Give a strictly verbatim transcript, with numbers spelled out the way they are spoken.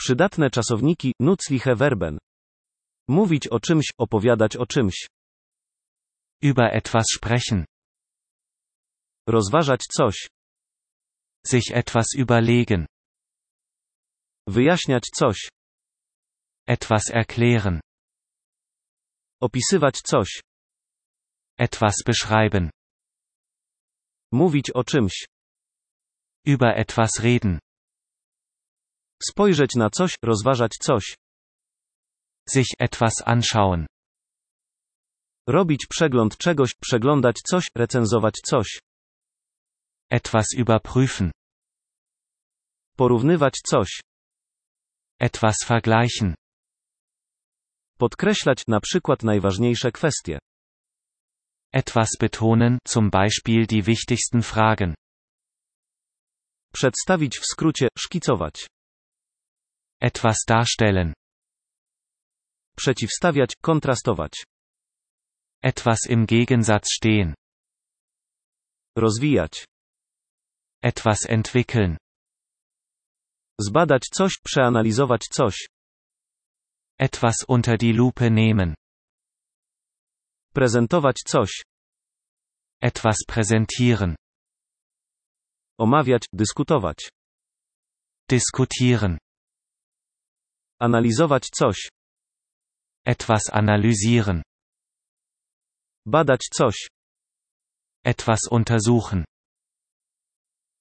Przydatne czasowniki, nützliche Verben. Mówić o czymś, opowiadać o czymś. Über etwas sprechen. Rozważać coś. Sich etwas überlegen. Wyjaśniać coś. Etwas erklären. Opisywać coś. Etwas beschreiben. Mówić o czymś. Über etwas reden. Spojrzeć na coś, rozważać coś. Sich etwas anschauen. Robić przegląd czegoś, przeglądać coś, recenzować coś. Etwas überprüfen. Porównywać coś. Etwas vergleichen. Podkreślać, na przykład najważniejsze kwestie. Etwas betonen, zum Beispiel die wichtigsten Fragen. Przedstawić w skrócie, szkicować. Etwas darstellen. Przeciwstawiać, kontrastować. Etwas im Gegensatz stehen. Rozwijać. Etwas entwickeln. Zbadać coś, przeanalizować coś. Etwas unter die Lupe nehmen. Prezentować coś. Etwas präsentieren. Omawiać, dyskutować. Diskutieren. Analizować coś. Etwas analysieren. Badać coś. Etwas untersuchen.